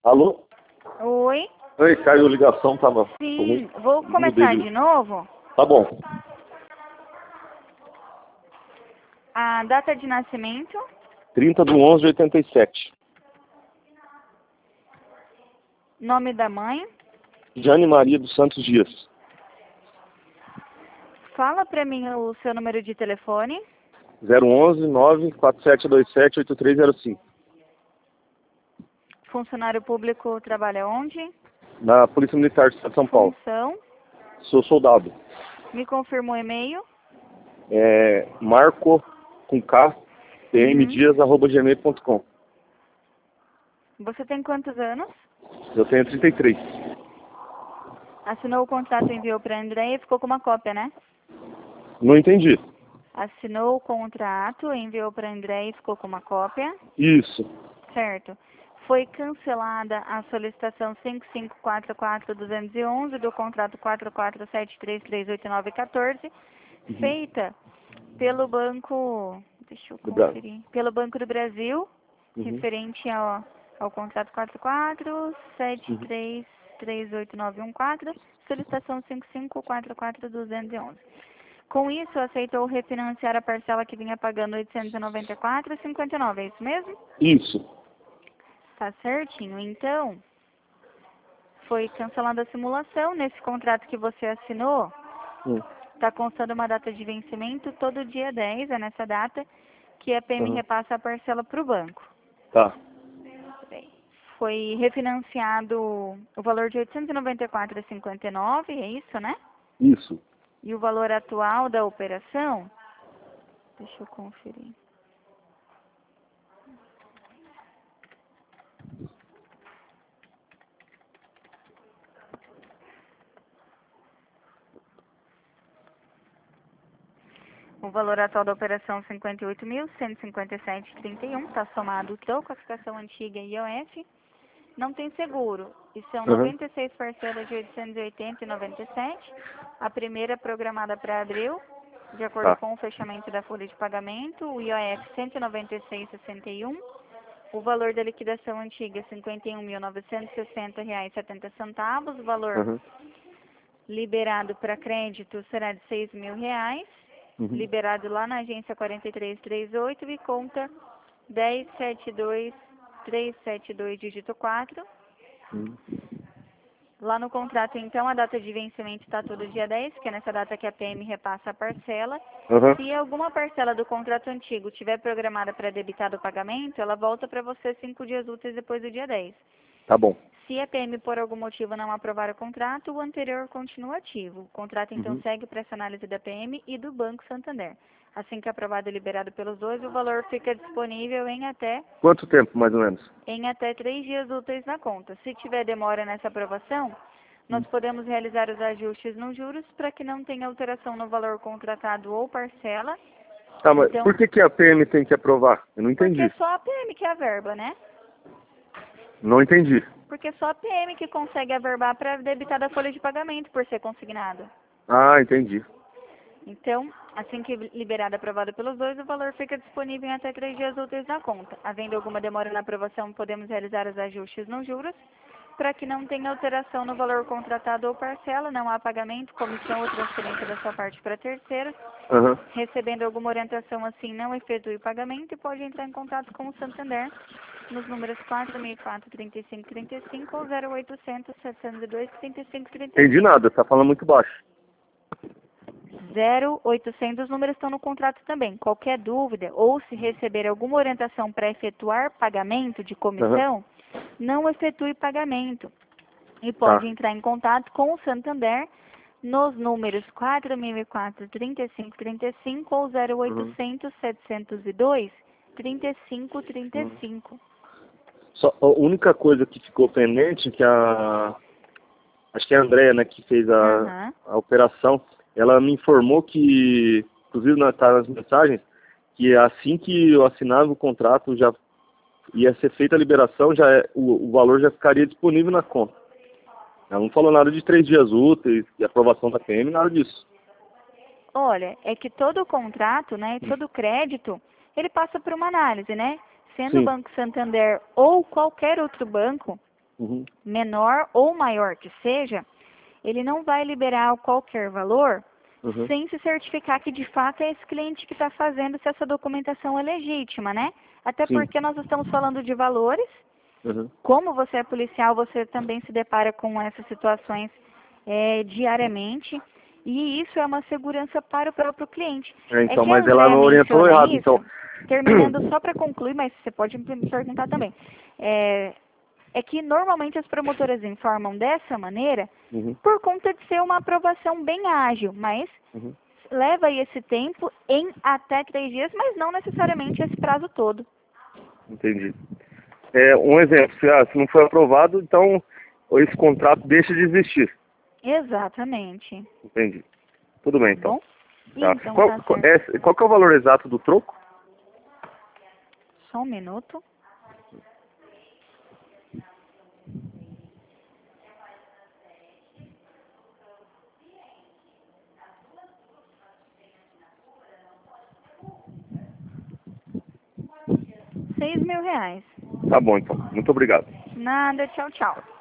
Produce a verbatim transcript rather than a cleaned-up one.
Alô? Oi? Oi, caiu a ligação, tava Sim, ruim. vou começar Mudei. de novo. Tá bom. A data de nascimento, trinta de onze de oitenta e sete. nome da mãe. Jane Maria dos Santos Dias. Fala pra mim o seu número de telefone. zero onze nove quatro sete dois sete oito três zero cinco. Funcionário público trabalha onde? Na Polícia Militar do Estado de São Paulo. Função. Sou soldado. Me confirma o e-mail. É marco com K, pmdias arroba gmail ponto com. Você tem quantos anos? Eu tenho trinta e três. Assinou o contrato e enviou pra André e ficou com uma cópia, né? Não entendi. Assinou o contrato, enviou pra André e ficou com uma cópia. Isso. Certo. Foi cancelada a solicitação cinco cinco quatro quatro dois um um do contrato quatro quatro sete três três oito nove um quatro, Uhum. feita pelo Banco, deixa eu Do Bra- conferir, pelo Banco do Brasil, Uhum. referente ao, ao contrato quatro quatro sete Uhum. três três oito nove um quatro, solicitação cinco cinco quatro quatro dois um um. Com isso, aceitou refinanciar a parcela que vinha pagando oitocentos e noventa e quatro reais e cinquenta e nove centavos, é isso mesmo? Isso. Tá certinho. Então, foi cancelada a simulação. Nesse contrato que você assinou, Hum. está constando uma data de vencimento todo dia dez, é nessa data que a P M Uhum. repassa a parcela para o banco. Tá. Bem, foi refinanciado o valor de oitocentos e noventa e quatro reais e cinquenta e nove centavos, é isso, né? Isso. E o valor atual da operação, deixa eu conferir. O valor atual da operação cinquenta e oito mil cento e cinquenta e sete vírgula trinta e um, está somado o T O, classificação antiga I O F. Não tem seguro. E são Uhum. noventa e seis parcelas de oitocentos e oitenta e noventa e sete. A primeira programada para abril, de acordo Tá. com o fechamento da folha de pagamento, o I O F cento e noventa e seis vírgula sessenta e um. O valor da liquidação antiga cinquenta e um mil novecentos e sessenta reais e setenta centavos. O valor Uhum. liberado para crédito será de seis mil reais. Uhum. Liberado lá na agência quatro três três oito e conta dez sete dois três sete dois dígito quatro. Uhum. Lá no contrato, então, a data de vencimento está todo dia dez, que é nessa data que a P M repassa a parcela. Uhum. Se alguma parcela do contrato antigo tiver programada para debitar do pagamento, ela volta para você cinco dias úteis depois do dia dez. Tá bom. Se a P M, por algum motivo, não aprovar o contrato, o anterior continua ativo. O contrato, então, Uhum. segue para essa análise da P M e do Banco Santander. Assim que aprovado e liberado pelos dois, o valor fica disponível em até, Quanto tempo, mais ou menos? em até três dias úteis na conta. Se tiver demora nessa aprovação, nós podemos realizar os ajustes nos juros para que não tenha alteração no valor contratado ou parcela. Tá, mas Então, por que, que a P M tem que aprovar? Eu não entendi. porque só a P M que é a verba, né? Não entendi. Porque só a P M que consegue averbar para debitar da folha de pagamento por ser consignado. Ah, entendi. Então, assim que liberado e aprovado pelos dois, o valor fica disponível em até três dias úteis na conta. Havendo alguma demora na aprovação, podemos realizar os ajustes nos juros para que não tenha alteração no valor contratado ou parcela, não há pagamento, comissão ou transferência da sua parte para terceiro. Uhum. Recebendo alguma orientação assim, não efetue o pagamento e pode entrar em contato com o Santander nos números quatro mil e quatro, trinta e cinco trinta e cinco ou zero oitocentos, setecentos e dois, trinta e cinco trinta e cinco. Entendi nada, tá falando muito baixo. zero oitocentos, os números estão no contrato também. Qualquer dúvida ou se receber alguma orientação para efetuar pagamento de comissão, não efetue pagamento. E pode Tá. entrar em contato com o Santander nos números quatro mil e quatro, trinta e cinco trinta e cinco ou zero oitocentos, setecentos e dois, trinta e cinco trinta e cinco. Só, a única coisa que ficou pendente é que a... Acho que é a Andréia, né, que fez a, Aham. a operação. Ela me informou que, inclusive na- tá nas mensagens, que assim que eu assinava o contrato, já ia ser feita a liberação, já é- o, o valor já ficaria disponível na conta. Ela não falou nada de três dias úteis, de aprovação da P M, nada disso. Olha, é que todo contrato, né, todo crédito, ele passa por uma análise, né? Sendo o Sim. Banco Santander ou qualquer outro banco, Uhum. menor ou maior que seja, ele não vai liberar qualquer valor Uhum. sem se certificar que de fato é esse cliente que está fazendo, se essa documentação é legítima, né? Até Sim. porque nós estamos falando de valores. Uhum. Como você é policial, você também se depara com essas situações é, diariamente. E isso é uma segurança para o próprio cliente. É, então, É que mas a ela Andréa não orientou menciona errado, isso, então. terminando só para concluir, mas você pode me perguntar também. É, é que normalmente as promotoras informam dessa maneira Uhum. por conta de ser uma aprovação bem ágil, mas Uhum. leva aí esse tempo em até três dias, mas não necessariamente esse prazo todo. Entendi. É, um exemplo, se, ah, se não foi aprovado, então esse contrato deixa de existir. Exatamente. Entendi. Tudo bem, então. Bom? Tá. Então Qual, tá qual, certo. é, qual que é o valor exato do troco? Só um minuto. Seis mil reais. Tá bom, então. Muito obrigado. Nada, tchau, tchau.